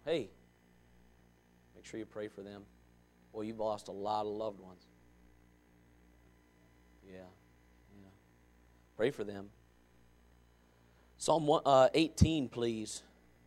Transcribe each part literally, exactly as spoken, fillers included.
hey, make sure you pray for them. Well, you've lost a lot of loved ones. Yeah, yeah. Pray for them. Psalm one, uh, eighteen, please.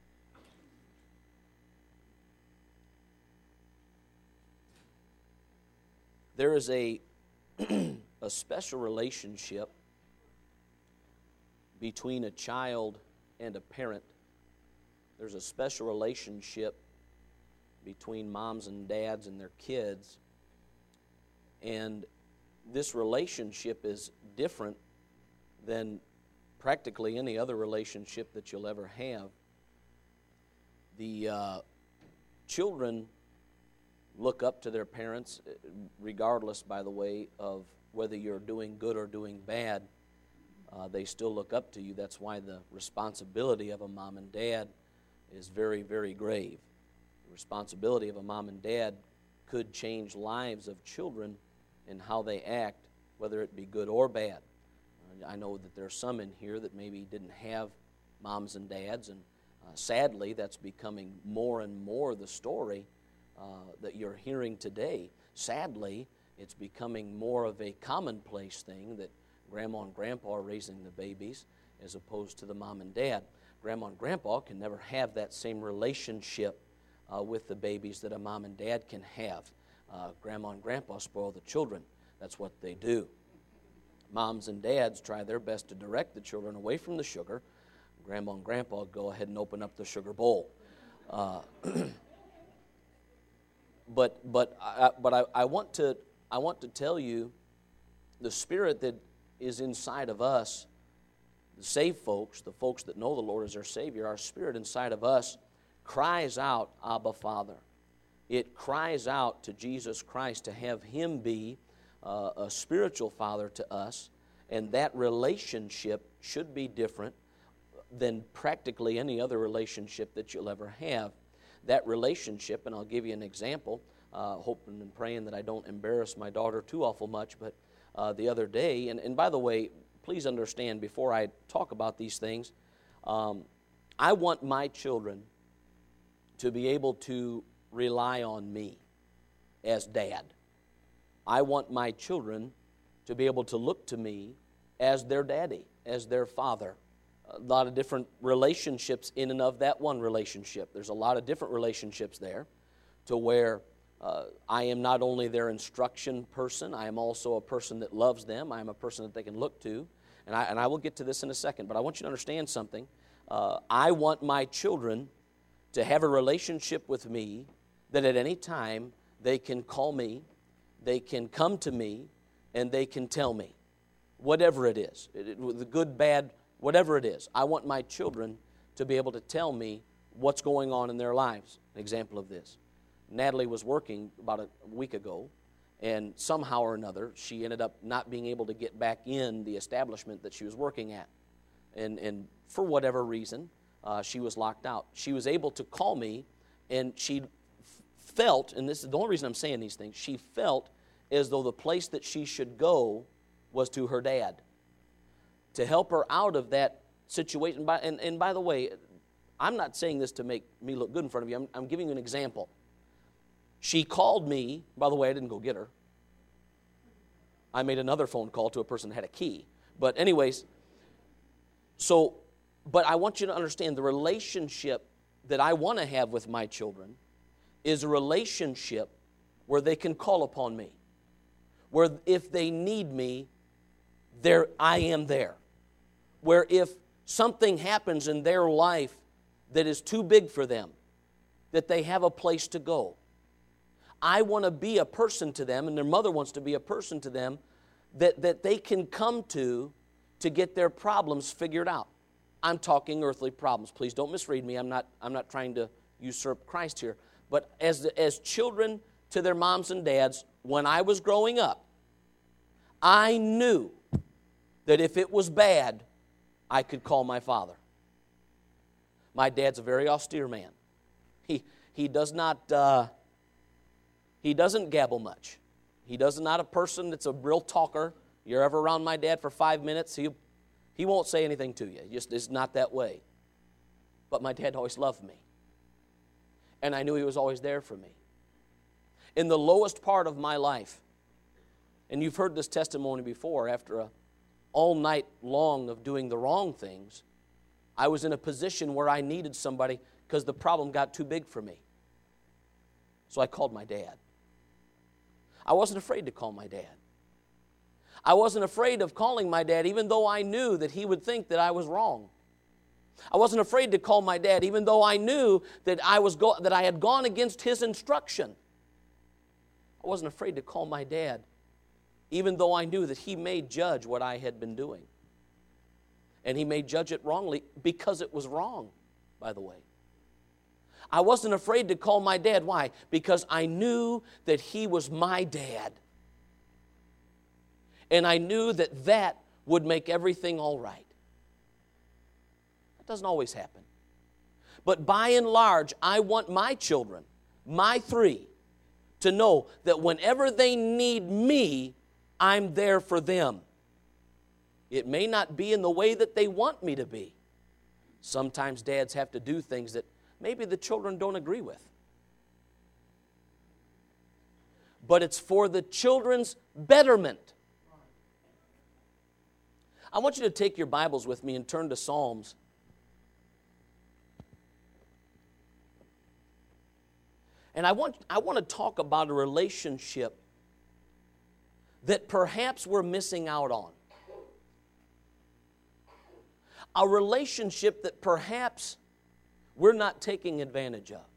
There is a, a special relationship between a child and a parent. There's a special relationship between moms and dads and their kids. And this relationship is different than practically any other relationship that you'll ever have. The uh, children look up to their parents, regardless, by the way, of whether you're doing good or doing bad. Uh, they still look up to you. That's why the responsibility of a mom and dad is very, very grave. The responsibility of a mom and dad could change lives of children and how they act, whether it be good or bad. Uh, I know that there are some in here that maybe didn't have moms and dads, and uh, sadly, that's becoming more and more the story uh, that you're hearing today. Sadly, it's becoming more of a commonplace thing that Grandma and Grandpa are raising the babies as opposed to the mom and dad. Grandma and Grandpa can never have that same relationship uh, with the babies that a mom and dad can have. Uh, Grandma and Grandpa spoil the children. That's what they do. Moms and dads try their best to direct the children away from the sugar. Grandma and Grandpa go ahead and open up the sugar bowl. Uh, but but I, but I, I want to I want to tell you, the spirit that is inside of us, the saved folks, the folks that know the Lord as their Savior, our spirit inside of us cries out, Abba, Father. It cries out to Jesus Christ to have Him be uh, a spiritual Father to us, and that relationship should be different than practically any other relationship that you'll ever have. That relationship, and I'll give you an example, uh, hoping and praying that I don't embarrass my daughter too awful much, but uh, the other day, and, and by the way, please understand before I talk about these things, um, I want my children to be able to rely on me as dad. I want my children to be able to look to me as their daddy, as their father. A lot of different relationships in and of that one relationship. There's a lot of different relationships there to where uh, I am not only their instruction person, I am also a person that loves them. I am a person that they can look to. And I, and I will get to this in a second, but I want you to understand something. Uh, I want my children to have a relationship with me that at any time they can call me, they can come to me, and they can tell me, whatever it is, it, it, the good, bad, whatever it is. I want my children to be able to tell me what's going on in their lives. An example of this. Natalie was working about a week ago, and somehow or another, she ended up not being able to get back in the establishment that she was working at. And, and for whatever reason, uh, she was locked out. She was able to call me, and she felt, and this is the only reason I'm saying these things, she felt as though the place that she should go was to her dad, to help her out of that situation. By, and, and by the way, I'm not saying this to make me look good in front of you. I'm, I'm giving you an example. She called me. By the way, I didn't go get her. I made another phone call to a person that had a key. But anyways, so, but I want you to understand the relationship that I want to have with my children is a relationship where they can call upon me, where if they need me, there I am there, where if something happens in their life that is too big for them, that they have a place to go. I want to be a person to them, and their mother wants to be a person to them that, that they can come to to get their problems figured out. I'm talking earthly problems. Please don't misread me. I'm not, I'm not trying to usurp Christ here. But as, as children to their moms and dads, when I was growing up, I knew that if it was bad, I could call my father. My dad's a very austere man. He, he does not... Uh, He doesn't gabble much. He does not a person that's a real talker. You're ever around my dad for five minutes, he, he won't say anything to you. He just is not that way. But my dad always loved me. And I knew He was always there for me. In the lowest part of my life, and you've heard this testimony before, after a all night long of doing the wrong things, I was in a position where I needed somebody because the problem got too big for me. So I called my dad. I wasn't afraid to call my dad. I wasn't afraid of calling my dad, even though I knew that he would think that I was wrong. I wasn't afraid to call my dad, even though I knew that I was go- that I had gone against his instruction. I wasn't afraid to call my dad, even though I knew that he may judge what I had been doing. And he may judge it wrongly because it was wrong, by the way. I wasn't afraid to call my dad. Why? Because I knew that he was my dad. And I knew that that would make everything all right. That doesn't always happen. But by and large, I want my children, my three, to know that whenever they need me, I'm there for them. It may not be in the way that they want me to be. Sometimes dads have to do things that maybe the children don't agree with. But it's for the children's betterment. I want you to take your Bibles with me and turn to Psalms. And I want, I want to talk about a relationship that perhaps we're missing out on. A relationship that perhaps we're not taking advantage of.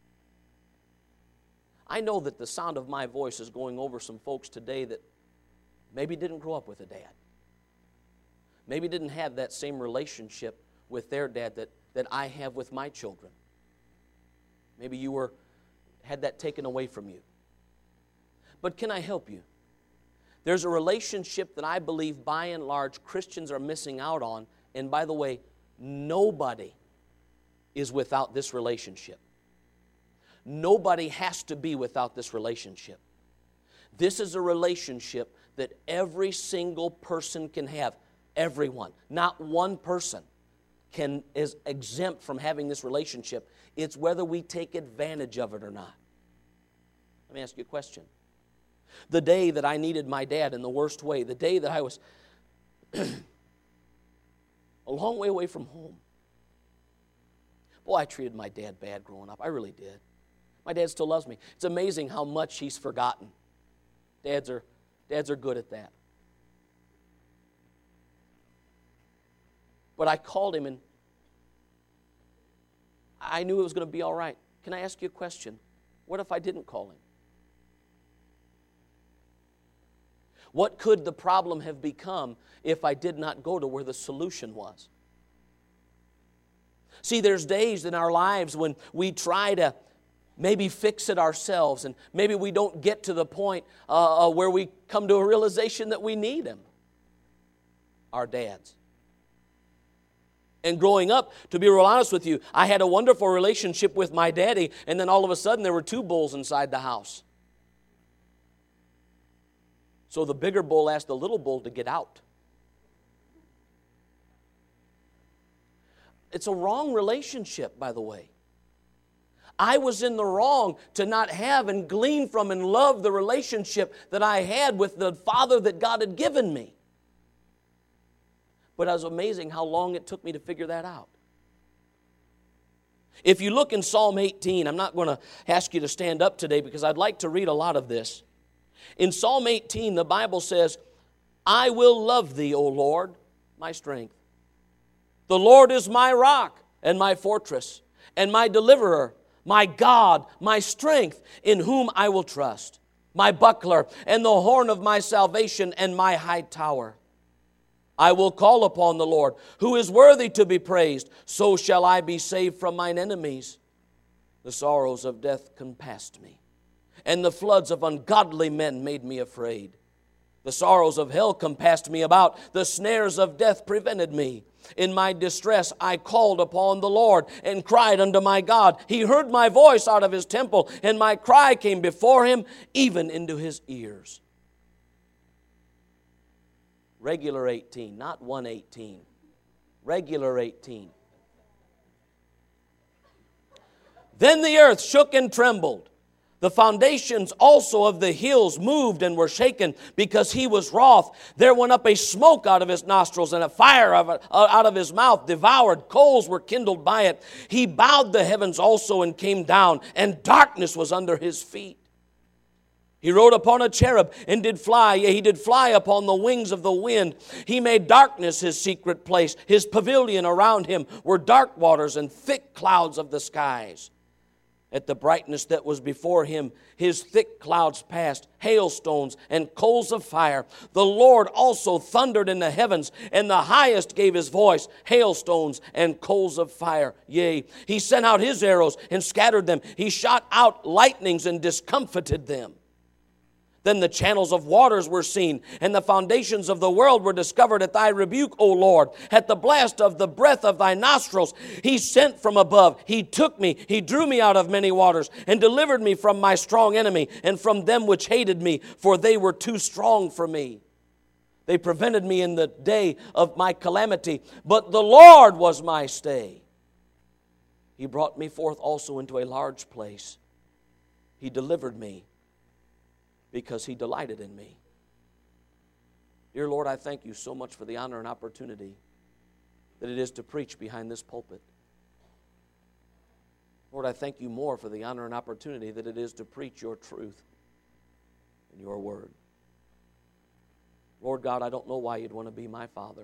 I know that the sound of my voice is going over some folks today that maybe didn't grow up with a dad. Maybe didn't have that same relationship with their dad that, that I have with my children. Maybe you were had that taken away from you. But can I help you? There's a relationship that I believe by and large Christians are missing out on. And by the way, nobody is without this relationship. Nobody has to be without this relationship. This is a relationship that every single person can have. Everyone. Not one person can is exempt from having this relationship. It's whether we take advantage of it or not. Let me ask you a question. The day that I needed my dad in the worst way, the day that I was a long way away from home. Boy, I treated my dad bad growing up. I really did. My dad still loves me. It's amazing how much he's forgotten. Dads are, dads are good at that. But I called him and I knew it was going to be all right. Can I ask you a question? What if I didn't call him? What could the problem have become if I did not go to where the solution was? See, there's days in our lives when we try to maybe fix it ourselves, and maybe we don't get to the point uh, where we come to a realization that we need Him. Our dads. And growing up, to be real honest with you, I had a wonderful relationship with my daddy, and then all of a sudden there were two bulls inside the house. So the bigger bull asked the little bull to get out. It's a wrong relationship, by the way. I was in the wrong to not have and glean from and love the relationship that I had with the Father that God had given me. But it was amazing how long it took me to figure that out. If you look in Psalm eighteen, I'm not going to ask you to stand up today because I'd like to read a lot of this. In Psalm eighteen, the Bible says, I will love thee, O Lord, my strength. The Lord is my rock and my fortress and my deliverer, my God, my strength, in whom I will trust, my buckler and the horn of my salvation and my high tower. I will call upon the Lord, who is worthy to be praised. So shall I be saved from mine enemies. The sorrows of death compassed me, and the floods of ungodly men made me afraid. The sorrows of hell compassed me about. The snares of death prevented me. In my distress I called upon the Lord and cried unto my God. He heard my voice out of His temple, and my cry came before Him, even into His ears. Regular eighteen, not one eighteen. Regular eighteen. Then the earth shook and trembled. The foundations also of the hills moved and were shaken because he was wroth. There went up a smoke out of his nostrils, and a fire out of his mouth devoured. Coals were kindled by it. He bowed the heavens also and came down, and darkness was under his feet. He rode upon a cherub and did fly. Yea, he did fly upon the wings of the wind. He made darkness his secret place. His pavilion around him were dark waters and thick clouds of the skies. At the brightness that was before him, his thick clouds passed, hailstones and coals of fire. The Lord also thundered in the heavens, and the highest gave his voice, hailstones and coals of fire. Yea, he sent out his arrows and scattered them. He shot out lightnings and discomfited them. Then the channels of waters were seen, and the foundations of the world were discovered at thy rebuke, O Lord. At the blast of the breath of thy nostrils, he sent from above. He took me, he drew me out of many waters, and delivered me from my strong enemy, and from them which hated me, for they were too strong for me. They prevented me in the day of my calamity, but the Lord was my stay. He brought me forth also into a large place. He delivered me, because he delighted in me. Dear Lord, I thank you so much for the honor and opportunity that it is to preach behind this pulpit. Lord, I thank you more for the honor and opportunity that it is to preach your truth and your word. Lord God, I don't know why you'd want to be my father,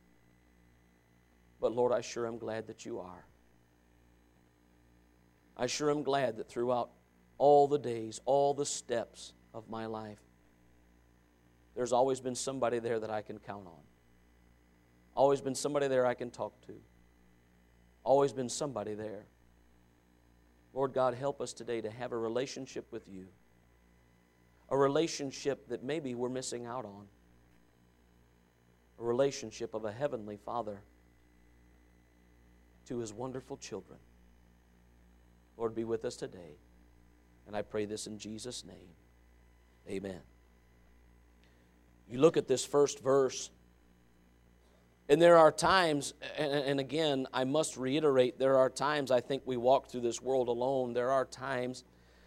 but Lord, I sure am glad that you are. I sure am glad that throughout all the days, all the steps of my life, there's always been somebody there that I can count on. Always been somebody there I can talk to. Always been somebody there. Lord God, help us today to have a relationship with you. A relationship that maybe we're missing out on. A relationship of a heavenly Father to his wonderful children. Lord, be with us today. And I pray this in Jesus' name. Amen. You look at this first verse, and there are times, and, and again, I must reiterate, there are times I think we walk through this world alone. There are times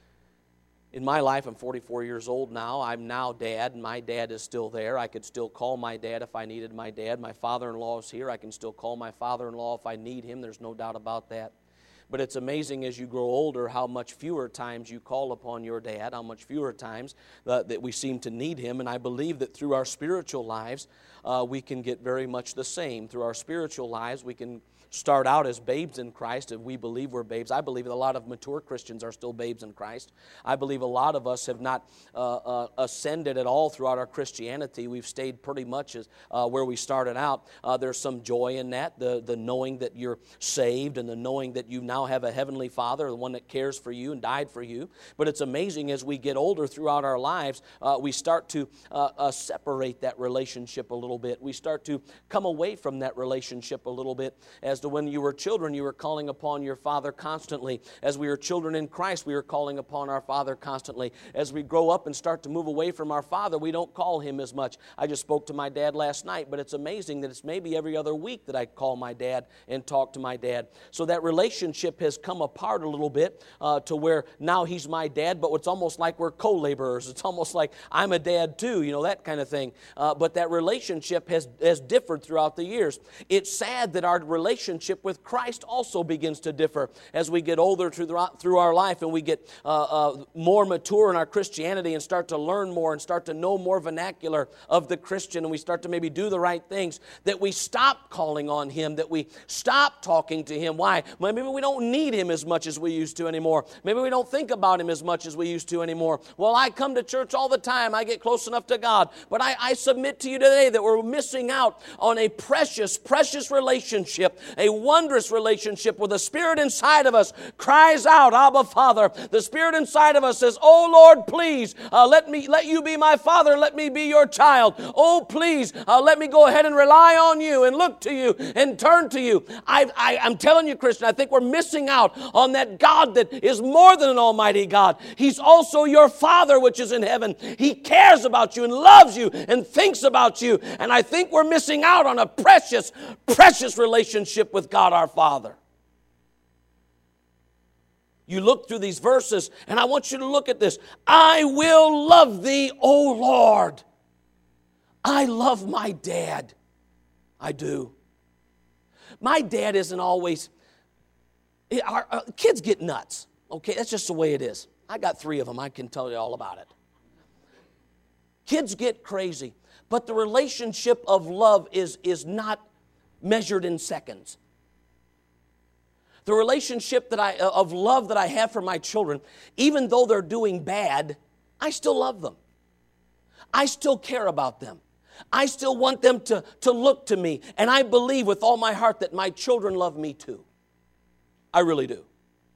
in my life, I'm forty-four years old now. I'm now dad, and my dad is still there. I could still call my dad if I needed my dad. My father-in-law is here. I can still call my father-in-law if I need him. There's no doubt about that. But it's amazing as you grow older how much fewer times you call upon your dad, how much fewer times uh, that we seem to need him. And I believe that through our spiritual lives, uh, we can get very much the same. Through our spiritual lives, we can start out as babes in Christ, and we believe we're babes. I believe that a lot of mature Christians are still babes in Christ. I believe a lot of us have not uh, uh, ascended at all throughout our Christianity. We've stayed pretty much as uh, where we started out. Uh, there's some joy in that, the, the knowing that you're saved and the knowing that you now have a heavenly Father, the one that cares for you and died for you. But it's amazing as we get older throughout our lives, uh, we start to uh, uh, separate that relationship a little bit. We start to come away from that relationship a little bit. As to when you were children, you were calling upon your Father constantly. As we were children in Christ, we were calling upon our Father constantly. As we grow up and start to move away from our Father, we don't call Him as much. I just spoke to my dad last night, but it's amazing that it's maybe every other week that I call my dad and talk to my dad. So that relationship has come apart a little bit uh, to where now he's my dad, but it's almost like we're co-laborers. It's almost like I'm a dad too, you know, that kind of thing. Uh, but that relationship has, has differed throughout the years. It's sad that our relationship with Christ also begins to differ as we get older through, the, through our life and we get uh, uh, more mature in our Christianity and start to learn more and start to know more vernacular of the Christian, and we start to maybe do the right things, that we stop calling on Him, that we stop talking to Him. Why? Maybe we don't need Him as much as we used to anymore. Maybe we don't think about Him as much as we used to anymore. Well, I come to church all the time. I get close enough to God. But I, I submit to you today that we're missing out on a precious, precious relationship, a wondrous relationship where the Spirit inside of us cries out, Abba, Father. The Spirit inside of us says, oh, Lord, please, uh, let me, let you be my Father. Let me be your child. Oh, please, uh, let me go ahead and rely on you and look to you and turn to you. I, I, I'm telling you, Christian, I think we're missing out on that God that is more than an almighty God. He's also your Father which is in heaven. He cares about you and loves you and thinks about you. And I think we're missing out on a precious, precious relationship with God our Father. You look through these verses, and I want you to look at this. I will love thee, O Lord. I love my dad. I do. My dad isn't always, our, our kids get nuts. Okay, that's just the way it is. I got three of them. I can tell you all about it. Kids get crazy, but the relationship of love is, is not measured in seconds. The relationship that I, of love that I have for my children, even though they're doing bad, I still love them. I still care about them. I still want them to, to look to me. And I believe with all my heart that my children love me too. I really do.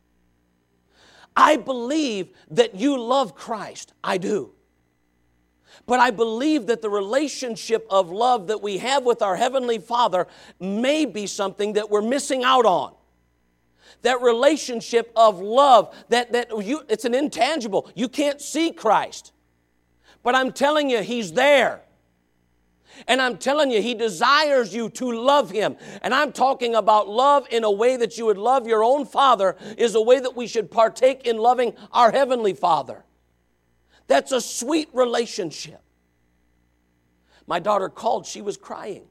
I believe that you love Christ. I do. But I believe that the relationship of love that we have with our Heavenly Father may be something that we're missing out on. That relationship of love, that, that you, it's an intangible. You can't see Christ. But I'm telling you, He's there. And I'm telling you, He desires you to love Him. And I'm talking about love in a way that you would love your own Father is a way that we should partake in loving our Heavenly Father. That's a sweet relationship. My daughter called, she was crying.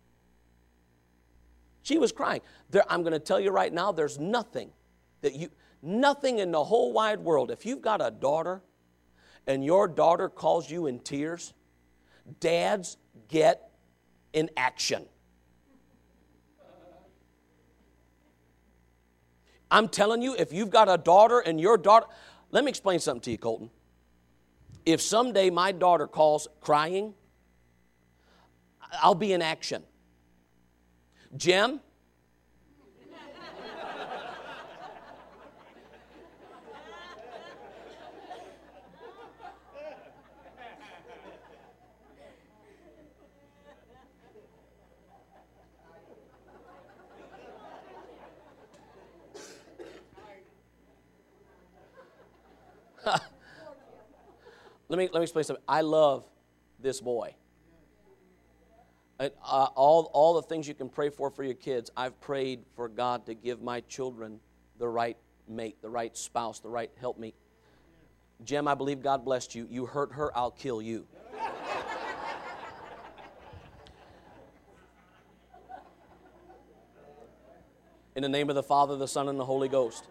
She was crying. There, I'm going to tell you right now, there's nothing that you, nothing in the whole wide world. If you've got a daughter and your daughter calls you in tears, dads get in action. I'm telling you, if you've got a daughter and your daughter, let me explain something to you, Colton. If someday my daughter calls crying, I'll be in action. Jim? Let me, let me explain something. I love this boy. And, uh, all, all the things you can pray for for your kids, I've prayed for God to give my children the right mate, the right spouse, the right helpmeet. Jim, I believe God blessed you. You hurt her, I'll kill you. In the name of the Father, the Son, and the Holy Ghost.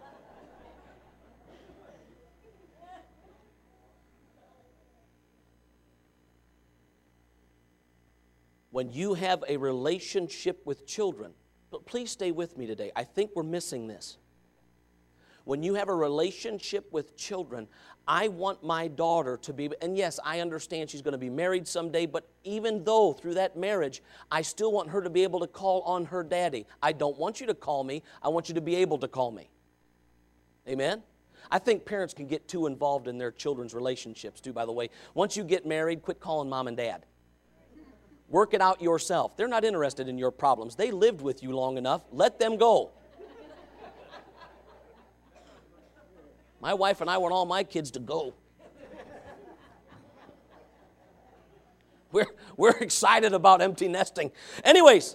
When you have a relationship with children, but please stay with me today. I think we're missing this. When you have a relationship with children, I want my daughter to be, and yes, I understand she's going to be married someday, but even though through that marriage, I still want her to be able to call on her daddy. I don't want you to call me. I want you to be able to call me. Amen? I think parents can get too involved in their children's relationships too, by the way. Once you get married, quit calling mom and dad. Work it out yourself. They're not interested in your problems. They lived with you long enough. Let them go. My wife and I want all my kids to go. We're, we're excited about empty nesting. Anyways,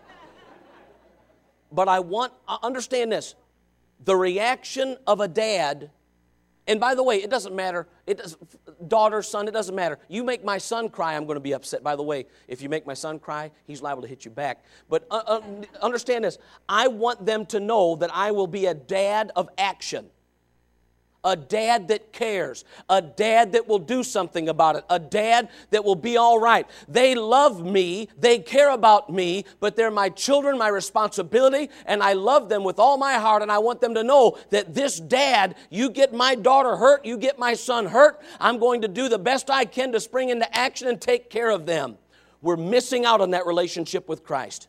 but I want, understand this, the reaction of a dad. And by the way, it doesn't matter. It does, daughter, son, it doesn't matter. You make my son cry, I'm going to be upset. By the way, if you make my son cry, he's liable to hit you back. But uh, uh, understand this. I want them to know that I will be a dad of action. A dad that cares. A dad that will do something about it. A dad that will be all right. They love me. They care about me. But they're my children, my responsibility. And I love them with all my heart. And I want them to know that this dad, you get my daughter hurt, you get my son hurt, I'm going to do the best I can to spring into action and take care of them. We're missing out on that relationship with Christ.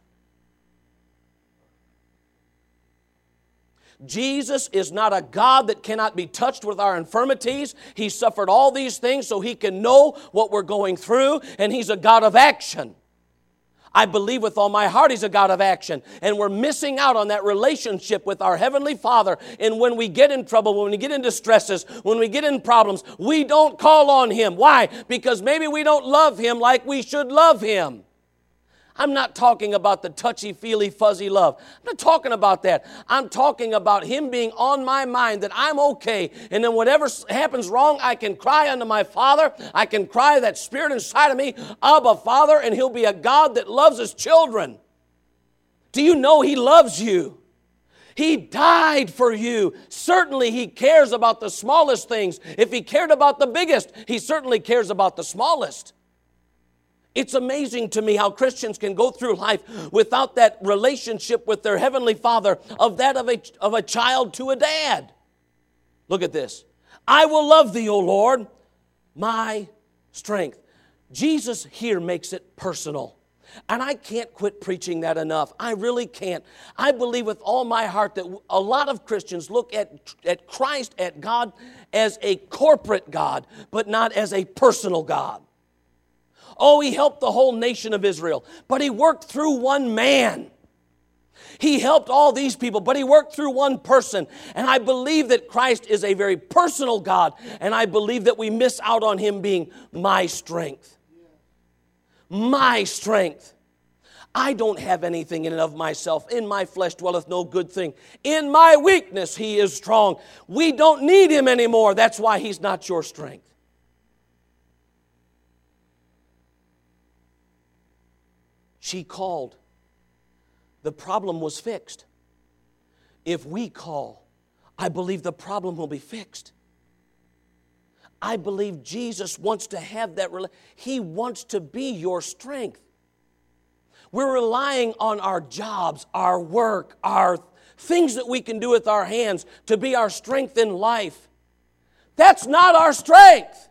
Jesus is not a God that cannot be touched with our infirmities. He suffered all these things so He can know what we're going through, and He's a God of action. I believe with all my heart He's a God of action, and we're missing out on that relationship with our Heavenly Father. And when we get in trouble, when we get in distresses, when we get in problems, we don't call on Him. Why? Because maybe we don't love Him like we should love Him. I'm not talking about the touchy-feely, fuzzy love. I'm not talking about that. I'm talking about Him being on my mind, that I'm okay. And then whatever happens wrong, I can cry unto my Father. I can cry that Spirit inside of me, Abba, Father, and He'll be a God that loves His children. Do you know He loves you? He died for you. Certainly He cares about the smallest things. If He cared about the biggest, He certainly cares about the smallest. It's amazing to me how Christians can go through life without that relationship with their Heavenly Father of that of a, of a child to a dad. Look at this. I will love Thee, O Lord, my strength. Jesus here makes it personal. And I can't quit preaching that enough. I really can't. I believe with all my heart that a lot of Christians look at, at Christ, at God, as a corporate God, but not as a personal God. Oh, He helped the whole nation of Israel, but He worked through one man. He helped all these people, but He worked through one person. And I believe that Christ is a very personal God, and I believe that we miss out on Him being my strength. My strength. I don't have anything in and of myself. In my flesh dwelleth no good thing. In my weakness He is strong. We don't need Him anymore. That's why He's not your strength. She called. The problem was fixed. If we call, I believe the problem will be fixed. I believe Jesus wants to have that relationship. He wants to be your strength. We're relying on our jobs, our work, our things that we can do with our hands to be our strength in life. That's not our strength.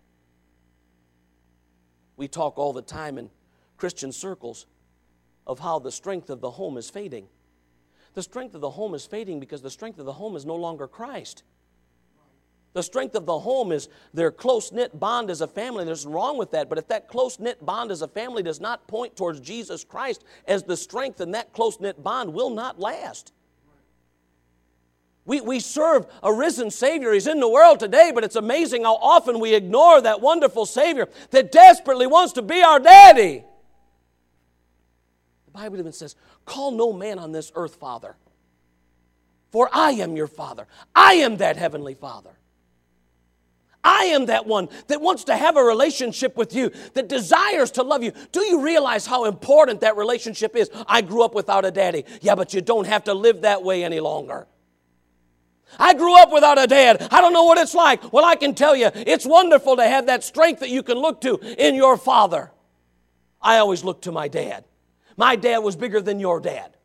We talk all the time in Christian circles of how the strength of the home is fading. The strength of the home is fading because the strength of the home is no longer Christ. The strength of the home is their close-knit bond as a family. There's nothing wrong with that. But if that close-knit bond as a family does not point towards Jesus Christ as the strength, then that close-knit bond will not last. We, we serve a risen Savior. He's in the world today, but it's amazing how often we ignore that wonderful Savior that desperately wants to be our daddy. The Bible even says, call no man on this earth Father, for I am your Father. I am that heavenly Father. I am that one that wants to have a relationship with you, that desires to love you. Do you realize how important that relationship is? I grew up without a daddy. Yeah, but you don't have to live that way any longer. I grew up without a dad. I don't know what it's like. Well, I can tell you, it's wonderful to have that strength that you can look to in your father. I always looked to my dad. My dad was bigger than your dad.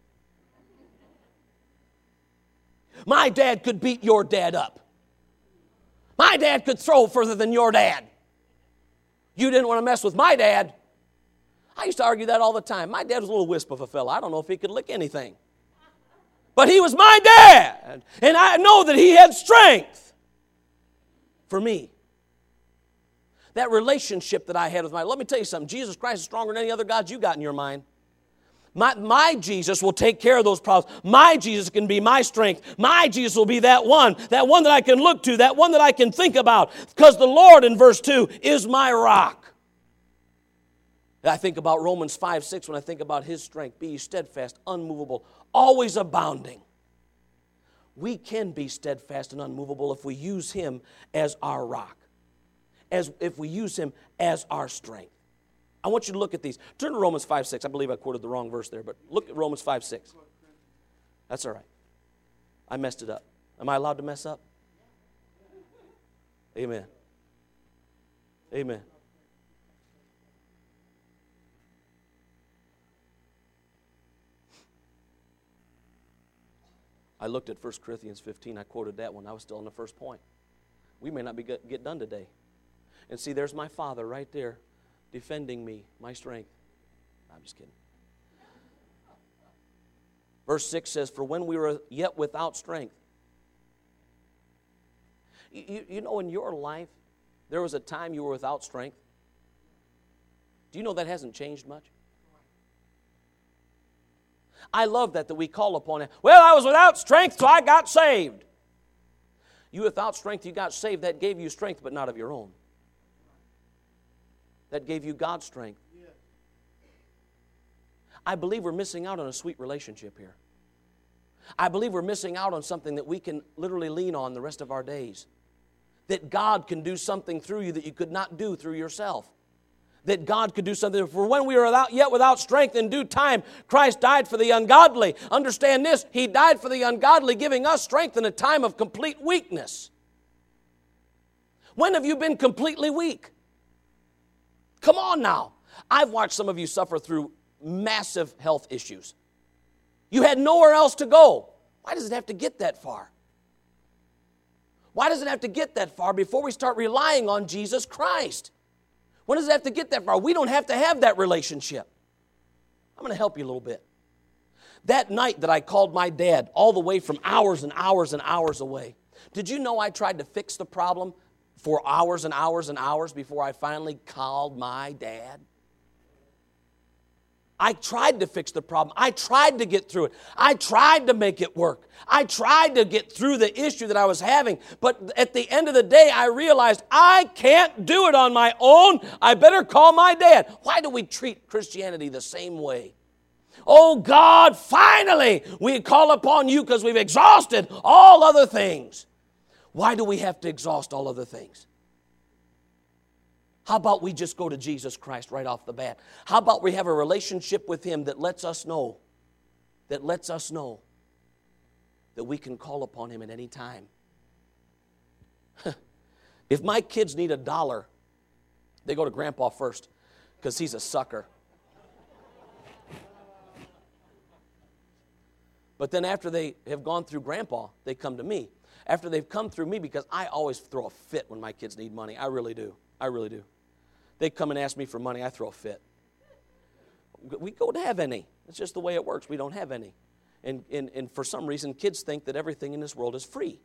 My dad could beat your dad up. My dad could throw further than your dad. You didn't want to mess with my dad. I used to argue that all the time. My dad was a little wisp of a fella. I don't know if he could lick anything. But he was my dad. And I know that he had strength for me. That relationship that I had with my... Let me tell you something. Jesus Christ is stronger than any other gods you got in your mind. My, my Jesus will take care of those problems. My Jesus can be my strength. My Jesus will be that one, that one that I can look to, that one that I can think about. Because the Lord, in verse two, is my rock. And I think about Romans five six when I think about His strength. Be ye steadfast, unmovable, always abounding. We can be steadfast and unmovable if we use Him as our rock, as if we use Him as our strength. I want you to look at these. Turn to Romans five six. I believe I quoted the wrong verse there, but look at Romans five six. That's all right. I messed it up. Am I allowed to mess up? Amen. Amen. I looked at First Corinthians fifteen. I quoted that one. I was still on the first point. We may not be get, get done today. And see, there's my Father right there, defending me, my strength. I'm just kidding. Verse six says, for when we were yet without strength. You, you know, in your life, there was a time you were without strength. Do you know that hasn't changed much? I love that, that we call upon it. Well, I was without strength, so I got saved. You without strength, you got saved. That gave you strength, but not of your own. That gave you God's strength. I believe we're missing out on a sweet relationship here. I believe we're missing out on something that we can literally lean on the rest of our days. That God can do something through you that you could not do through yourself. That God could do something. For when we were without, yet without strength, in due time, Christ died for the ungodly. Understand this, He died for the ungodly, giving us strength in a time of complete weakness. When have you been completely weak? Come on now. I've watched some of you suffer through massive health issues. You had nowhere else to go. Why does it have to get that far? Why does it have to get that far before we start relying on Jesus Christ? When does it have to get that far? We don't have to have that relationship. I'm going to help you a little bit. That night that I called my dad all the way from hours and hours and hours away, did you know I tried to fix the problem for hours and hours and hours before I finally called my dad? I tried to fix the problem. I tried to get through it. I tried to make it work. I tried to get through the issue that I was having. But at the end of the day, I realized I can't do it on my own. I better call my dad. Why do we treat Christianity the same way? Oh God, finally we call upon you because we've exhausted all other things. Why do we have to exhaust all other things? How about we just go to Jesus Christ right off the bat? How about we have a relationship with Him that lets us know, that lets us know that we can call upon Him at any time? If my kids need a dollar, they go to Grandpa first because he's a sucker. But then after they have gone through Grandpa, they come to me. After they've come through me, because I always throw a fit when my kids need money. I really do. I really do. They come and ask me for money, I throw a fit. We don't have any. It's just the way it works. We don't have any. And, and, and for some reason, kids think that everything in this world is free.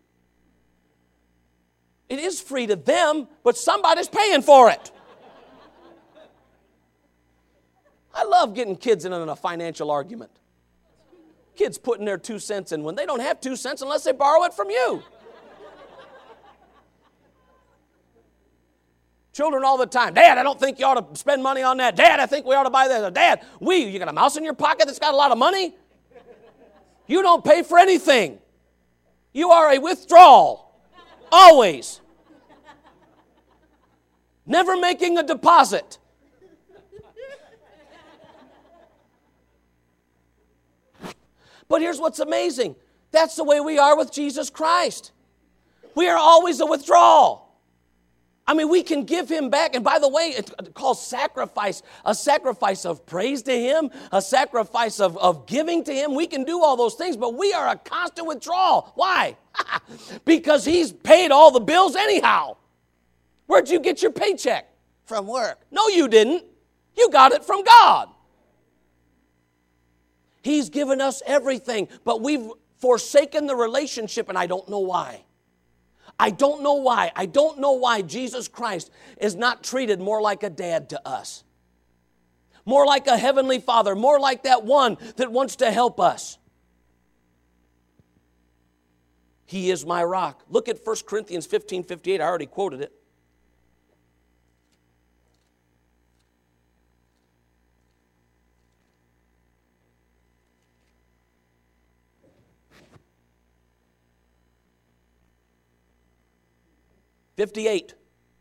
It is free to them, but somebody's paying for it. I love getting kids in on a financial argument. Kids putting their two cents in when they don't have two cents unless they borrow it from you. Children all the time, Dad, I don't think you ought to spend money on that. Dad, I think we ought to buy that. Dad, we, you got a mouse in your pocket that's got a lot of money? You don't pay for anything. You are a withdrawal. Always. Never making a deposit. But here's what's amazing. That's the way we are with Jesus Christ. We are always a withdrawal. I mean, we can give Him back. And by the way, it's called sacrifice. A sacrifice of praise to Him. A sacrifice of, of giving to Him. We can do all those things, but we are a constant withdrawal. Why? Because He's paid all the bills anyhow. Where'd you get your paycheck? From work. No, you didn't. You got it from God. He's given us everything, but we've forsaken the relationship, and I don't know why. I don't know why. I don't know why Jesus Christ is not treated more like a dad to us. More like a heavenly Father. More like that one that wants to help us. He is my rock. Look at First Corinthians fifteen fifty-eight. I already quoted it. fifty-eight.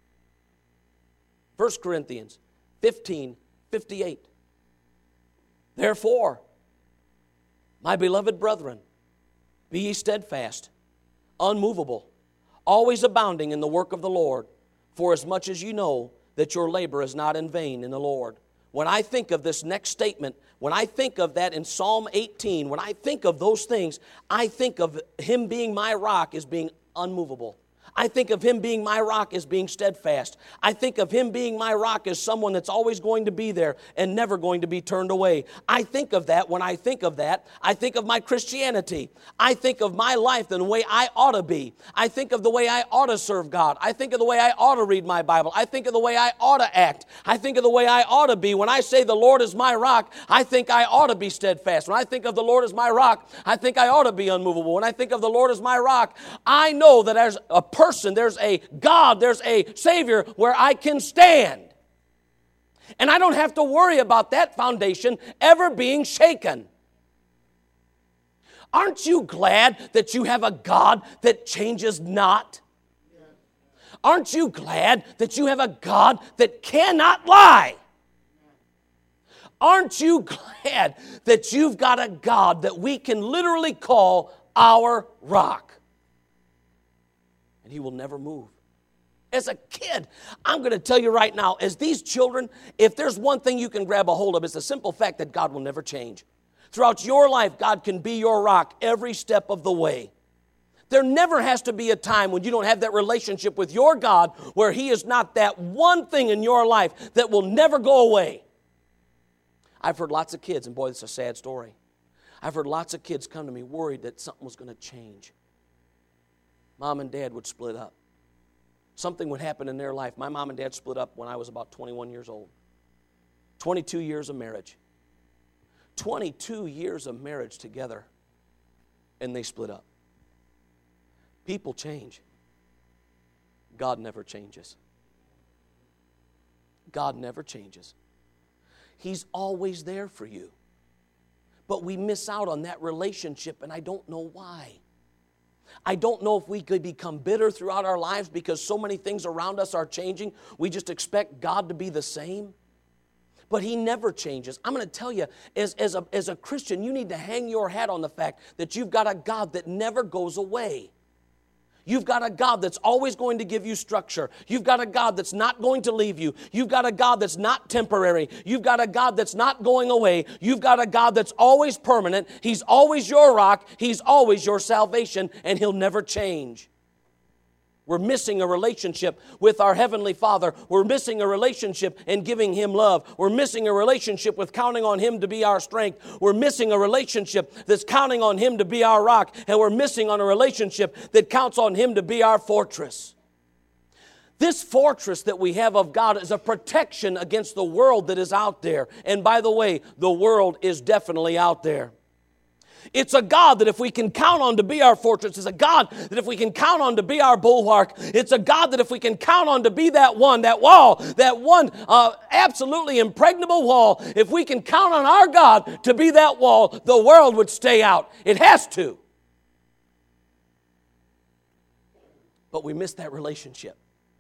First Corinthians fifteen fifty-eight. Therefore, my beloved brethren, be ye steadfast, unmovable, always abounding in the work of the Lord, for as much as you know that your labor is not in vain in the Lord. When I think of this next statement, when I think of that in Psalm eighteen, when I think of those things, I think of Him being my rock as being unmovable. I think of Him being my rock as being steadfast. I think of Him being my rock as someone that's always going to be there and never going to be turned away. I think of that when I think of that. I think of my Christianity. I think of my life and the way I ought to be. I think of the way I ought to serve God. I think of the way I ought to read my Bible. I think of the way I ought to act. I think of the way I ought to be. When I say the Lord is my rock, I think I ought to be steadfast. When I think of the Lord as my rock, I think I ought to be unmovable. When I think of the Lord as my rock, I know that as a person, there's a God, there's a Savior where I can stand. And I don't have to worry about that foundation ever being shaken. Aren't you glad that you have a God that changes not? Aren't you glad that you have a God that cannot lie? Aren't you glad that you've got a God that we can literally call our rock? And He will never move. As a kid, I'm going to tell you right now, as these children, if there's one thing you can grab a hold of, it's the simple fact that God will never change. Throughout your life, God can be your rock every step of the way. There never has to be a time when you don't have that relationship with your God where He is not that one thing in your life that will never go away. I've heard lots of kids, and boy, this is a sad story. I've heard lots of kids come to me worried that something was going to change. Mom and Dad would split up. Something would happen in their life. My mom and dad split up when I was about twenty-one years old. twenty-two years of marriage. twenty-two years of marriage together, and they split up. People change. God never changes. God never changes. He's always there for you. But we miss out on that relationship, and I don't know why. I don't know if we could become bitter throughout our lives because so many things around us are changing. We just expect God to be the same. But He never changes. I'm going to tell you, as, as, a, as a Christian, you need to hang your hat on the fact that you've got a God that never goes away. You've got a God that's always going to give you structure. You've got a God that's not going to leave you. You've got a God that's not temporary. You've got a God that's not going away. You've got a God that's always permanent. He's always your rock. He's always your salvation, and He'll never change. We're missing a relationship with our Heavenly Father. We're missing a relationship in giving Him love. We're missing a relationship with counting on Him to be our strength. We're missing a relationship that's counting on Him to be our rock. And we're missing on a relationship that counts on Him to be our fortress. This fortress that we have of God is a protection against the world that is out there. And by the way, the world is definitely out there. It's a God that if we can count on to be our fortress, it's a God that if we can count on to be our bulwark, it's a God that if we can count on to be that one, that wall, that one uh, absolutely impregnable wall, if we can count on our God to be that wall, the world would stay out. It has to. But we miss that relationship.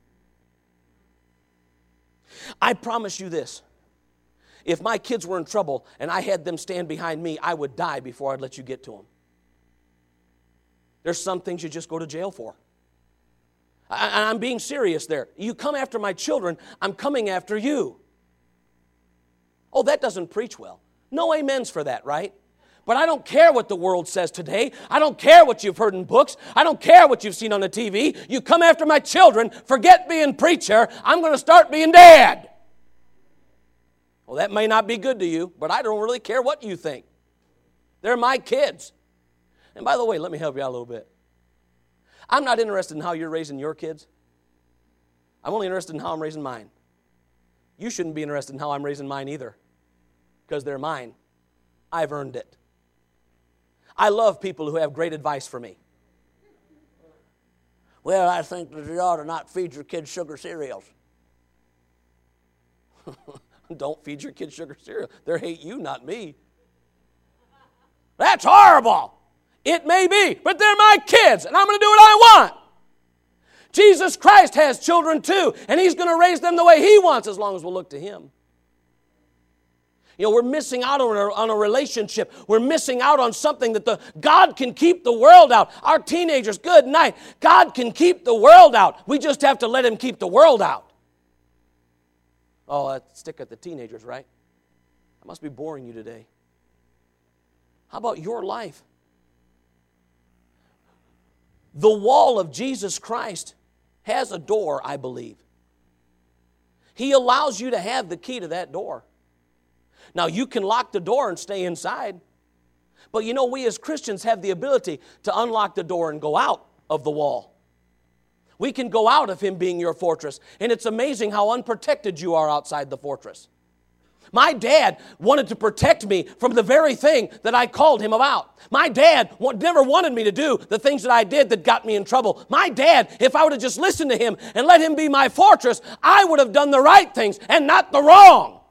I promise you this. If my kids were in trouble and I had them stand behind me, I would die before I'd let you get to them. There's some things you just go to jail for. I, I'm being serious there. You come after my children, I'm coming after you. Oh, that doesn't preach well. No amens for that, right? But I don't care what the world says today. I don't care what you've heard in books. I don't care what you've seen on the T V. You come after my children, forget being preacher. I'm going to start being dad. Well, that may not be good to you, but I don't really care what you think. They're my kids. And by the way, let me help you out a little bit. I'm not interested in how you're raising your kids. I'm only interested in how I'm raising mine. You shouldn't be interested in how I'm raising mine either, because they're mine. I've earned it. I love people who have great advice for me. Well, I think that you ought to not feed your kids sugar cereals. Don't feed your kids sugar cereal. They hate you, not me. That's horrible. It may be, but they're my kids, and I'm going to do what I want. Jesus Christ has children too, and He's going to raise them the way He wants as long as we'll look to Him. You know, we're missing out on a, on a relationship. We're missing out on something that the God can keep the world out. Our teenagers, good night. God can keep the world out. We just have to let Him keep the world out. Oh, that stick at the teenagers, right? I must be boring you today. How about your life? The wall of Jesus Christ has a door, I believe. He allows you to have the key to that door. Now, you can lock the door and stay inside. But you know, we as Christians have the ability to unlock the door and go out of the wall. We can go out of Him being your fortress. And it's amazing how unprotected you are outside the fortress. My dad wanted to protect me from the very thing that I called him about. My dad never wanted me to do the things that I did that got me in trouble. My dad, if I would have just listened to him and let Him be my fortress, I would have done the right things and not the wrong.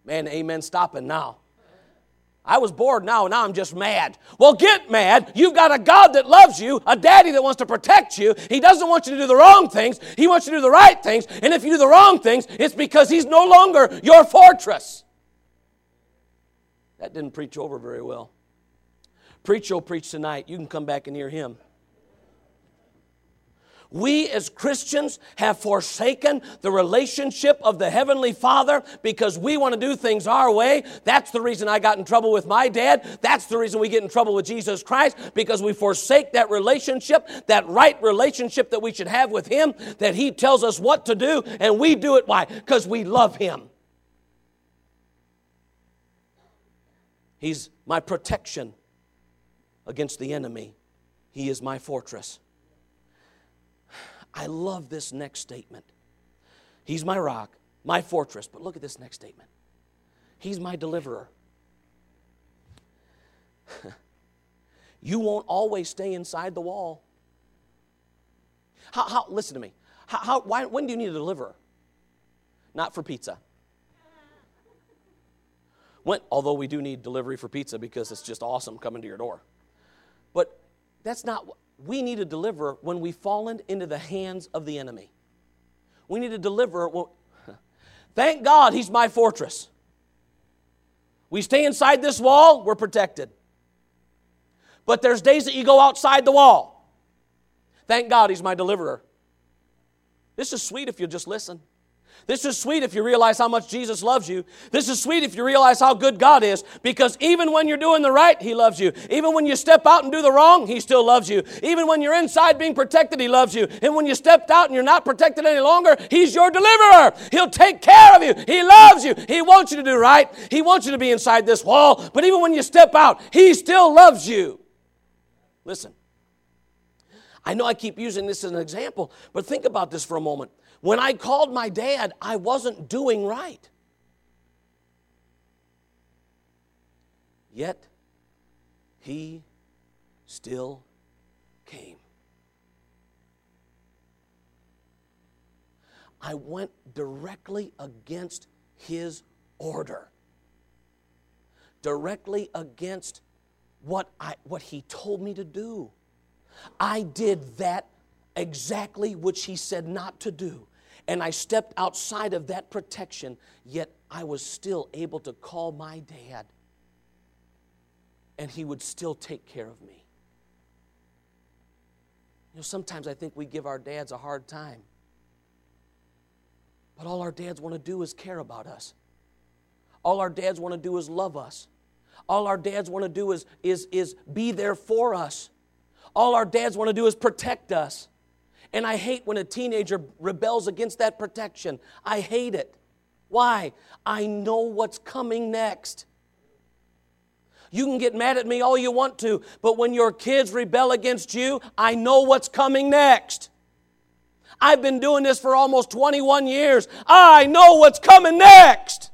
Man, amen, stopping now. I was bored now, now I'm just mad. Well, get mad. You've got a God that loves you, a daddy that wants to protect you. He doesn't want you to do the wrong things. He wants you to do the right things. And if you do the wrong things, it's because He's no longer your fortress. That didn't preach over very well. Preach, you'll preach tonight. You can come back and hear him. We as Christians have forsaken the relationship of the Heavenly Father because we want to do things our way. That's the reason I got in trouble with my dad. That's the reason we get in trouble with Jesus Christ, because we forsake that relationship, that right relationship that we should have with Him, that He tells us what to do, and we do it. Why? Because we love Him. He's my protection against the enemy. He is my fortress. I love this next statement. He's my rock, my fortress. But look at this next statement. He's my deliverer. You won't always stay inside the wall. How, how, listen to me. How, how, why, when do you need a deliverer? Not for pizza. When, although we do need delivery for pizza because it's just awesome coming to your door. But that's not what. We need a deliverer when we've fallen into the hands of the enemy. We need a deliverer. Well, thank God He's my fortress. We stay inside this wall, we're protected. But there's days that you go outside the wall. Thank God He's my deliverer. This is sweet if you just listen. This is sweet if you realize how much Jesus loves you. This is sweet if you realize how good God is, because even when you're doing the right, He loves you. Even when you step out and do the wrong, He still loves you. Even when you're inside being protected, He loves you. And when you stepped out and you're not protected any longer, He's your deliverer. He'll take care of you. He loves you. He wants you to do right. He wants you to be inside this wall. But even when you step out, He still loves you. Listen, I know I keep using this as an example, but think about this for a moment. When I called my dad, I wasn't doing right. Yet, he still came. I went directly against his order. Directly against what I what he told me to do. I did that exactly which he said not to do. And I stepped outside of that protection, yet I was still able to call my dad, and he would still take care of me. You know, sometimes I think we give our dads a hard time. But all our dads want to do is care about us. All our dads want to do is love us. All our dads want to do is, is, is be there for us. All our dads want to do is protect us. And I hate when a teenager rebels against that protection. I hate it. Why? I know what's coming next. You can get mad at me all you want to, but when your kids rebel against you, I know what's coming next. I've been doing this for almost twenty-one years. I know what's coming next.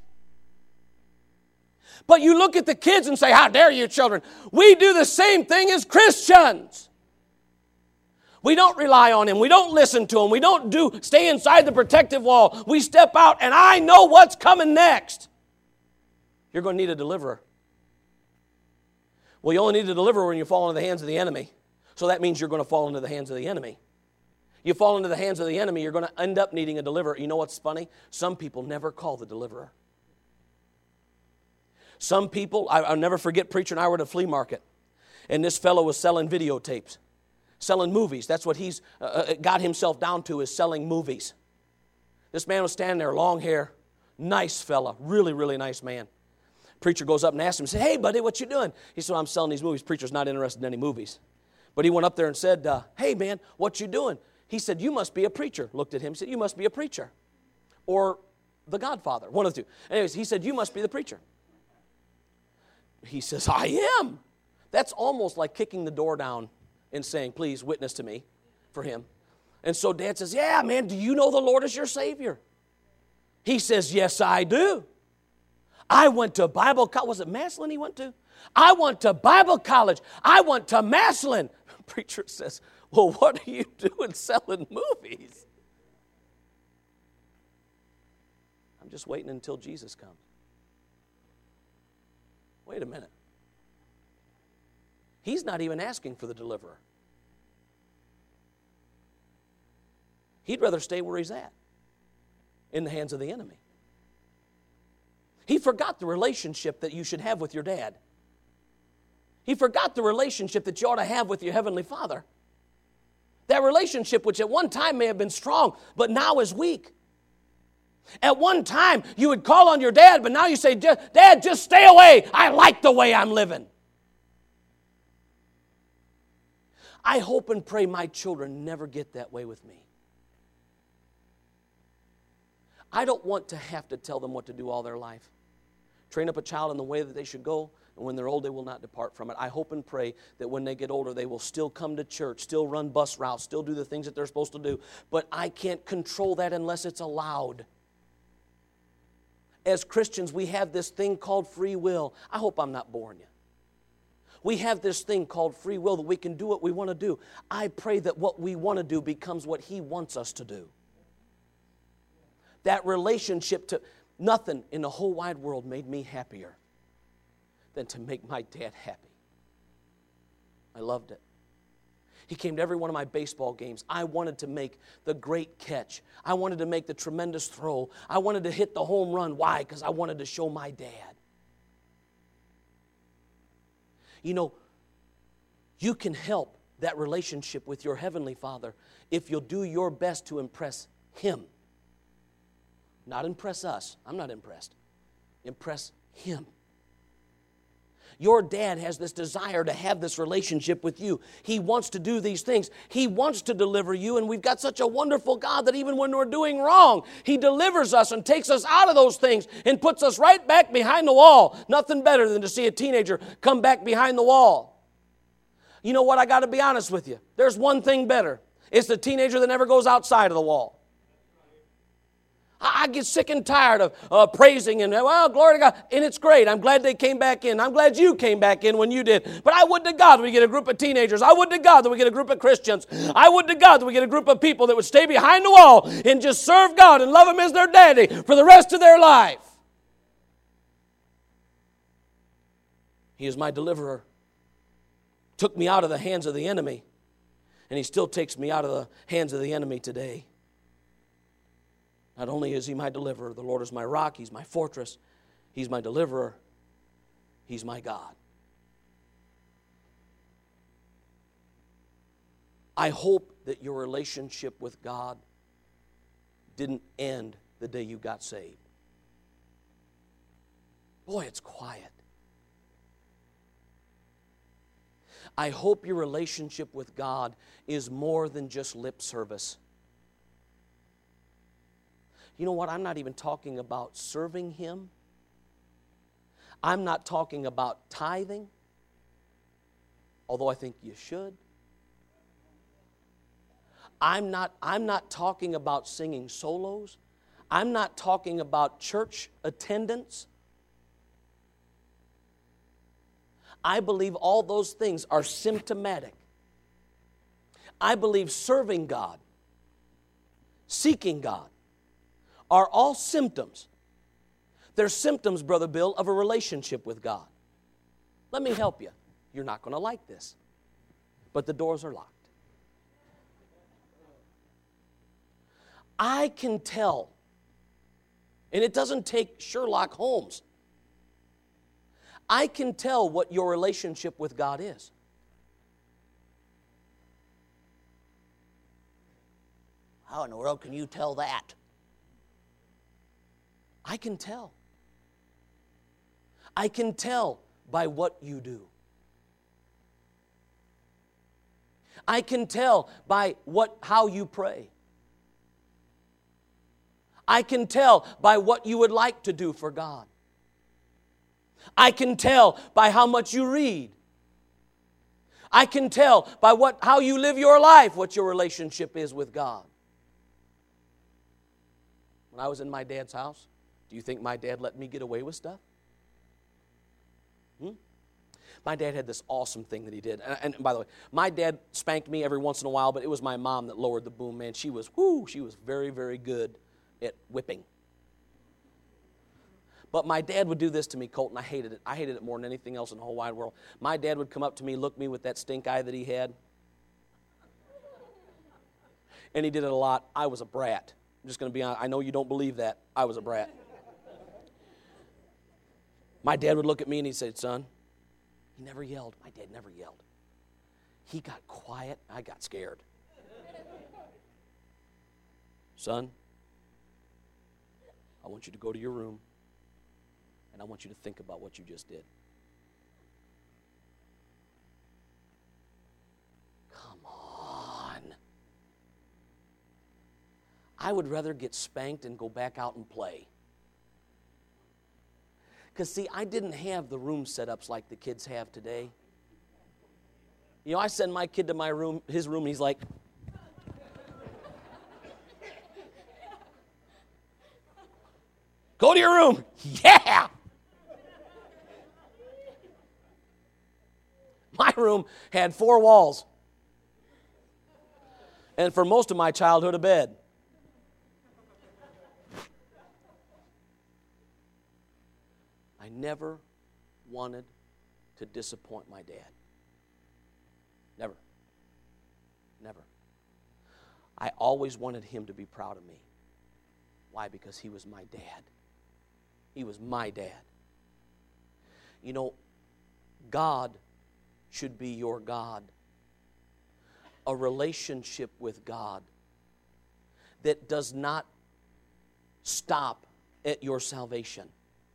But you look at the kids and say, how dare you, children? We do the same thing as Christians. We don't rely on Him. We don't listen to Him. We don't do stay inside the protective wall. We step out, and I know what's coming next. You're going to need a deliverer. Well, you only need a deliverer when you fall into the hands of the enemy. So that means you're going to fall into the hands of the enemy. You fall into the hands of the enemy, you're going to end up needing a deliverer. You know what's funny? Some people never call the deliverer. Some people, I, I'll never forget, Preacher and I were at a flea market, and this fellow was selling videotapes. Selling movies. That's what he's uh, got himself down to, is selling movies. This man was standing there, long hair, nice fella, really, really nice man. Preacher goes up and asks him, said, hey, buddy, what you doing? He said, I'm selling these movies. Preacher's not interested in any movies. But he went up there and said, uh, hey, man, what you doing? He said, you must be a preacher. Looked at him and said, you must be a preacher. Or the Godfather, one of the two. Anyways, he said, you must be the preacher. He says, I am. That's almost like kicking the door down and saying, please witness to me for him. And so Dad says, yeah, man, do you know the Lord is your Savior? He says, yes, I do. I went to Bible college. Was it Massillon he went to? I went to Bible college. I went to Massillon. Preacher says, well, what are you doing selling movies? I'm just waiting until Jesus comes. Wait a minute. He's not even asking for the deliverer. He'd rather stay where he's at, in the hands of the enemy. He forgot the relationship that you should have with your dad. He forgot the relationship that you ought to have with your Heavenly Father. That relationship which at one time may have been strong, but now is weak. At one time, you would call on your dad, but now you say, Dad, just stay away. I like the way I'm living. I hope and pray my children never get that way with me. I don't want to have to tell them what to do all their life. Train up a child in the way that they should go, and when they're old, they will not depart from it. I hope and pray that when they get older, they will still come to church, still run bus routes, still do the things that they're supposed to do. But I can't control that unless it's allowed. As Christians, we have this thing called free will. I hope I'm not boring you. We have this thing called free will that we can do what we want to do. I pray that what we want to do becomes what He wants us to do. That relationship to nothing in the whole wide world made me happier than to make my dad happy. I loved it. He came to every one of my baseball games. I wanted to make the great catch. I wanted to make the tremendous throw. I wanted to hit the home run. Why? Because I wanted to show my dad. You know, you can help that relationship with your Heavenly Father if you'll do your best to impress Him. Not impress us. I'm not impressed. Impress Him. Your dad has this desire to have this relationship with you. He wants to do these things. He wants to deliver you, and we've got such a wonderful God that even when we're doing wrong, He delivers us and takes us out of those things and puts us right back behind the wall. Nothing better than to see a teenager come back behind the wall. You know what? I got to be honest with you. There's one thing better. It's the teenager that never goes outside of the wall. I get sick and tired of uh, praising and, well, glory to God. And it's great. I'm glad they came back in. I'm glad you came back in when you did. But I would to God that we get a group of teenagers. I would to God that we get a group of Christians. I would to God that we get a group of people that would stay behind the wall and just serve God and love Him as their daddy for the rest of their life. He is my deliverer. Took me out of the hands of the enemy. And He still takes me out of the hands of the enemy today. Not only is He my deliverer, the Lord is my rock, He's my fortress, He's my deliverer, He's my God. I hope that your relationship with God didn't end the day you got saved. Boy, it's quiet. I hope your relationship with God is more than just lip service. You know what? I'm not even talking about serving Him. I'm not talking about tithing, although I think you should. I'm not, I'm not talking about singing solos. I'm not talking about church attendance. I believe all those things are symptomatic. I believe serving God, seeking God, are all symptoms. They're symptoms, Brother Bill, of a relationship with God. Let me help you. You're not going to like this, but the doors are locked. I can tell, and it doesn't take Sherlock Holmes. I can tell what your relationship with God is. How in the world can you tell that? I can tell. I can tell by what you do. I can tell by what how you pray. I can tell by what you would like to do for God. I can tell by how much you read. I can tell by what how you live your life what your relationship is with God. When I was in my dad's house, do you think my dad let me get away with stuff? Hmm? My dad had this awesome thing that he did. And, and by the way, my dad spanked me every once in a while, but it was my mom that lowered the boom, man. She was, whoo, she was very, very good at whipping. But my dad would do this to me, Colton. I hated it. I hated it more than anything else in the whole wide world. My dad would come up to me, look me with that stink eye that he had. And he did it a lot. I was a brat. I'm just going to be honest. I know you don't believe that. I was a brat. My dad would look at me and he'd say, son, he never yelled. My dad never yelled. He got quiet. I got scared. Son, I want you to go to your room. And I want you to think about what you just did. Come on. I would rather get spanked and go back out and play. Because, see, I didn't have the room setups like the kids have today. You know, I send my kid to my room, his room, and he's like, go to your room. Yeah. My room had four walls. And for most of my childhood, a bed. I never wanted to disappoint my dad. Never. Never. I always wanted him to be proud of me. Why? Because he was my dad. He was my dad. You know, God should be your God. A relationship with God that does not stop at your salvation.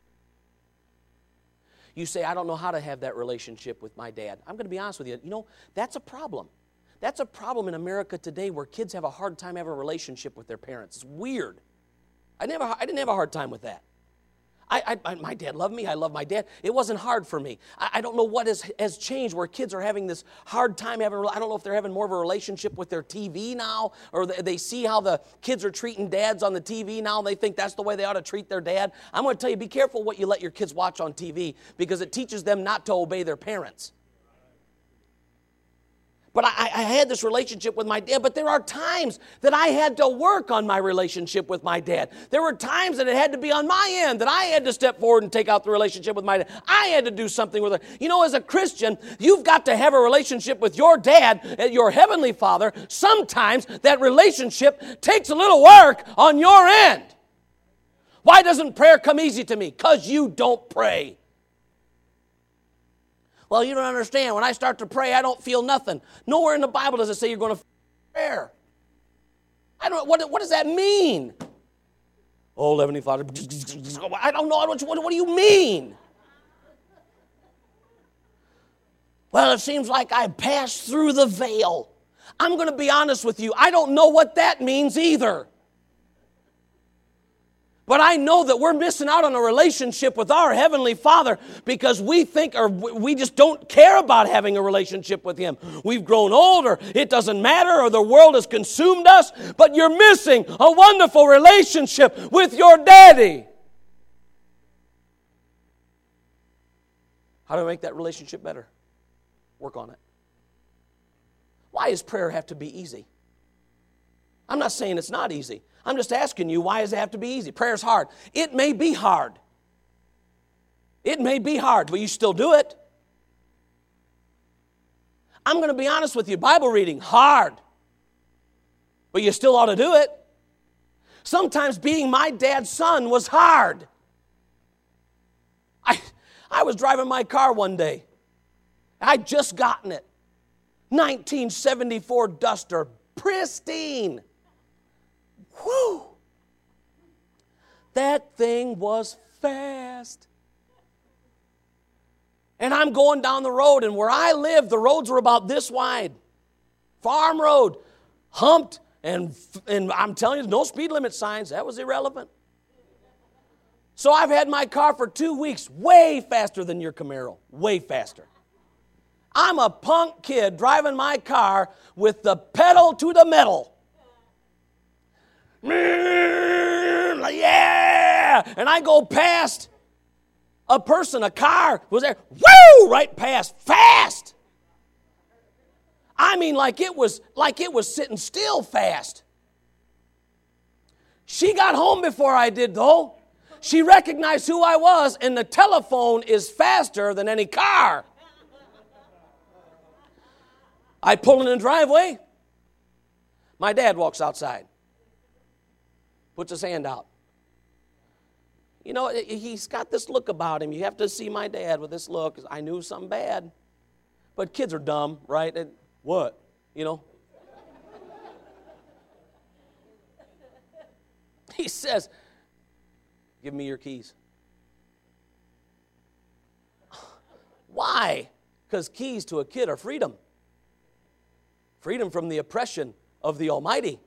You say, I don't know how to have that relationship with my dad. I'm going to be honest with you. You know, that's a problem. That's a problem in America today where kids have a hard time having a relationship with their parents. It's weird. I never, I didn't have a hard time with that. I, I, my dad loved me. I love my dad. It wasn't hard for me. I, I don't know what has, has changed where kids are having this hard time having, I don't know if they're having more of a relationship with their T V now, or they, they see how the kids are treating dads on the T V now, and they think that's the way they ought to treat their dad. I'm going to tell you, be careful what you let your kids watch on T V, because it teaches them not to obey their parents. But I, I had this relationship with my dad, but there are times that I had to work on my relationship with my dad. There were times that it had to be on my end, that I had to step forward and take out the relationship with my dad. I had to do something with it. You know, as a Christian, you've got to have a relationship with your dad, your heavenly Father. Sometimes that relationship takes a little work on your end. Why doesn't prayer come easy to me? Because you don't pray. Well, you don't understand. When I start to pray, I don't feel nothing. Nowhere in the Bible does it say you're going to feel prayer. I don't. What, what does that mean? Oh, Heavenly Father. I don't know. What, what, what do you mean? Well, it seems like I passed through the veil. I'm going to be honest with you. I don't know what that means either. But I know that we're missing out on a relationship with our Heavenly Father because we think, or we just don't care about having a relationship with Him. We've grown older, it doesn't matter, or the world has consumed us, but you're missing a wonderful relationship with your daddy. How do I make that relationship better? Work on it. Why does prayer have to be easy? I'm not saying it's not easy. I'm just asking you, why does it have to be easy? Prayer's hard. It may be hard. It may be hard, but you still do it. I'm going to be honest with you. Bible reading, hard. But you still ought to do it. Sometimes being my dad's son was hard. I, I was driving my car one day. I'd just gotten it. nineteen seventy-four Duster, pristine. Whew! That thing was fast. And I'm going down the road, and where I live, the roads were about this wide. Farm road, humped, and, and I'm telling you, no speed limit signs. That was irrelevant. So I've had my car for two weeks, way faster than your Camaro, way faster. I'm a punk kid driving my car with the pedal to the metal. Yeah! And I go past a person, a car was there, woo! Right past, fast. I mean, like it was like it was sitting still fast. She got home before I did, though. She recognized who I was, and the telephone is faster than any car. I pull in the driveway. My dad walks outside. Puts his hand out. You know, he's got this look about him. You have to see my dad with this look. I knew something bad. But kids are dumb, right? And what? You know? He says, give me your keys. Why? Because keys to a kid are freedom. Freedom from the oppression of the Almighty.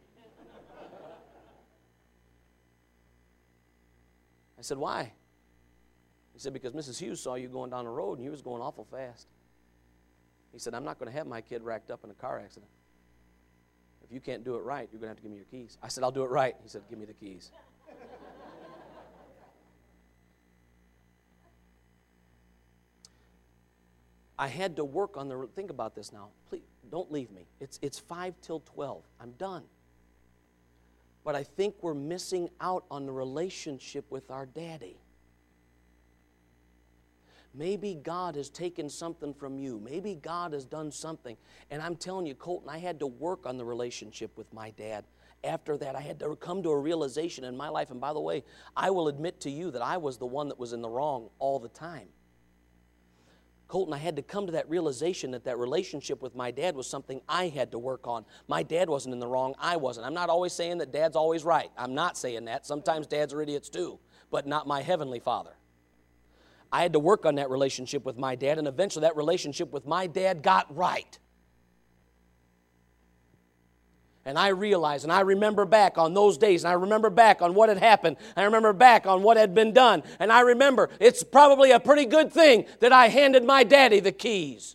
I said, why? He said, because Missus Hughes saw you going down the road and you was going awful fast. He said, I'm not going to have my kid racked up in a car accident. If you can't do it right, you're going to have to give me your keys. I said, I'll do it right. He said, give me the keys. I had to work on the, think about this now. Please, don't leave me. It's, it's five till twelve. I'm done. But I think we're missing out on the relationship with our daddy. Maybe God has taken something from you. Maybe God has done something. And I'm telling you, Colton, I had to work on the relationship with my dad. After that, I had to come to a realization in my life. And by the way, I will admit to you that I was the one that was in the wrong all the time. Colton, I had to come to that realization that that relationship with my dad was something I had to work on. My dad wasn't in the wrong, I wasn't. I'm not always saying that dad's always right. I'm not saying that. Sometimes dads are idiots too, but not my heavenly Father. I had to work on that relationship with my dad, and eventually that relationship with my dad got right. And I realized, and I remember back on those days, and I remember back on what had happened. I remember back on what had been done. And I remember it's probably a pretty good thing that I handed my daddy the keys.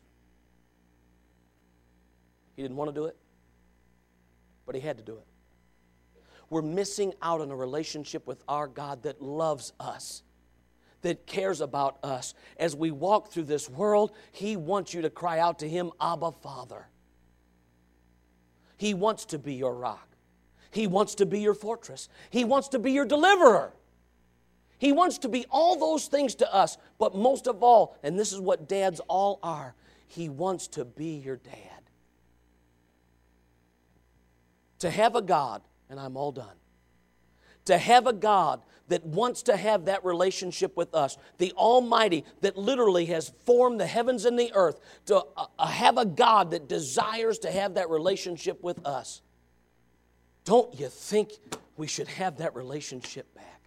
He didn't want to do it, but he had to do it. We're missing out on a relationship with our God that loves us, that cares about us. As we walk through this world, He wants you to cry out to Him, Abba, Father. He wants to be your rock. He wants to be your fortress. He wants to be your deliverer. He wants to be all those things to us, but most of all, and this is what dads all are, He wants to be your dad. To have a God, and I'm all done, to have a God that wants to have that relationship with us, the Almighty that literally has formed the heavens and the earth, to uh, have a God that desires to have that relationship with us. Don't you think we should have that relationship back?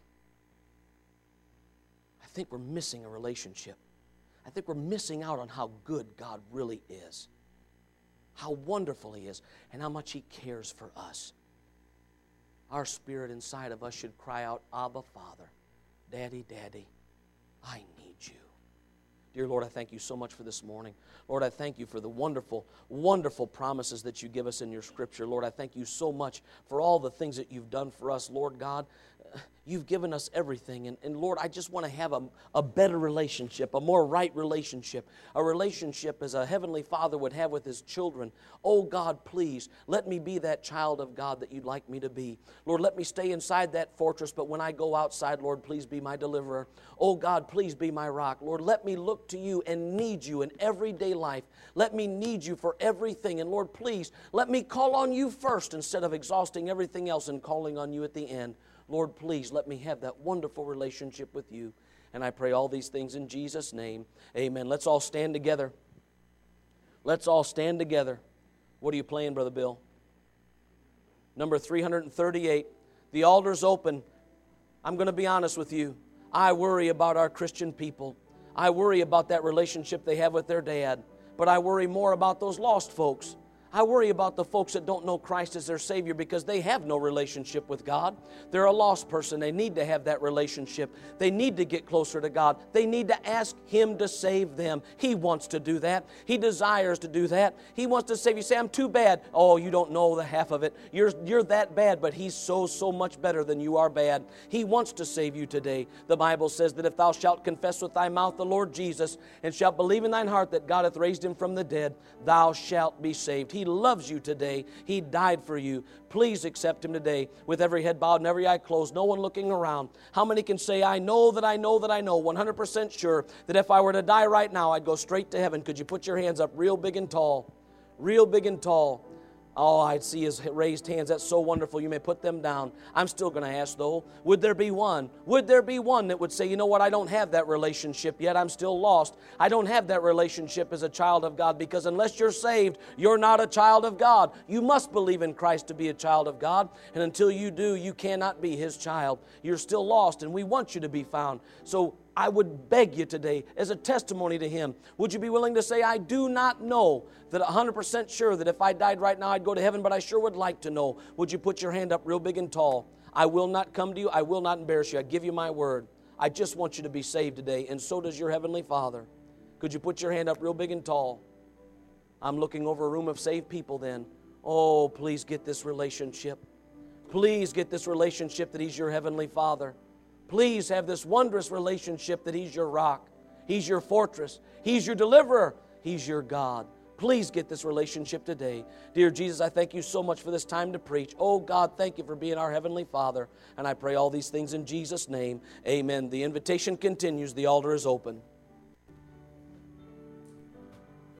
I think we're missing a relationship. I think we're missing out on how good God really is, how wonderful He is, and how much He cares for us. Our spirit inside of us should cry out, Abba, Father, Daddy, Daddy, I need you. Dear Lord, I thank you so much for this morning. Lord, I thank you for the wonderful, wonderful promises that you give us in your Scripture. Lord, I thank you so much for all the things that you've done for us, Lord God. You've given us everything. And, and Lord, I just want to have a, a better relationship, a more right relationship, a relationship as a heavenly Father would have with His children. Oh God, please, let me be that child of God that you'd like me to be. Lord, let me stay inside that fortress, but when I go outside, Lord, please be my deliverer. Oh God, please be my rock. Lord, let me look to you and need you in everyday life. Let me need you for everything. And Lord, please, let me call on you first instead of exhausting everything else and calling on you at the end. Lord, please let me have that wonderful relationship with you. And I pray all these things in Jesus' name. Amen. Let's all stand together. Let's all stand together. What are you playing, Brother Bill? Number three hundred thirty-eight. The altar's open. I'm going to be honest with you. I worry about our Christian people. I worry about that relationship they have with their dad. But I worry more about those lost folks. I worry about the folks that don't know Christ as their Savior because they have no relationship with God. They're a lost person. They need to have that relationship. They need to get closer to God. They need to ask Him to save them. He wants to do that. He desires to do that. He wants to save you. Say, I'm too bad. Oh, you don't know the half of it. You're, you're that bad, but He's so, so much better than you are bad. He wants to save you today. The Bible says that if thou shalt confess with thy mouth the Lord Jesus and shalt believe in thine heart that God hath raised Him from the dead, thou shalt be saved. He He loves you today. He died for you. Please accept Him today with every head bowed and every eye closed, no one looking around. How many can say, I know that I know that I know, one hundred percent sure that if I were to die right now, I'd go straight to heaven? Could you put your hands up real big and tall? Real big and tall. Oh, I see his raised hands. That's so wonderful. You may put them down. I'm still going to ask, though, would there be one? Would there be one that would say, you know what, I don't have that relationship yet. I'm still lost. I don't have that relationship as a child of God, because unless you're saved, you're not a child of God. You must believe in Christ to be a child of God, and until you do, you cannot be His child. You're still lost, and we want you to be found. So I would beg you today, as a testimony to Him, would you be willing to say, I do not know that one hundred percent sure that if I died right now I'd go to heaven, but I sure would like to know. Would you put your hand up real big and tall? I will not come to you. I will not embarrass you. I give you my word. I just want you to be saved today, and so does your Heavenly Father. Could you put your hand up real big and tall? I'm looking over a room of saved people then. Oh, please get this relationship. Please get this relationship that He's your Heavenly Father. Please have this wondrous relationship that He's your rock. He's your fortress. He's your deliverer. He's your God. Please get this relationship today. Dear Jesus, I thank You so much for this time to preach. Oh God, thank You for being our Heavenly Father. And I pray all these things in Jesus' name. Amen. The invitation continues. The altar is open.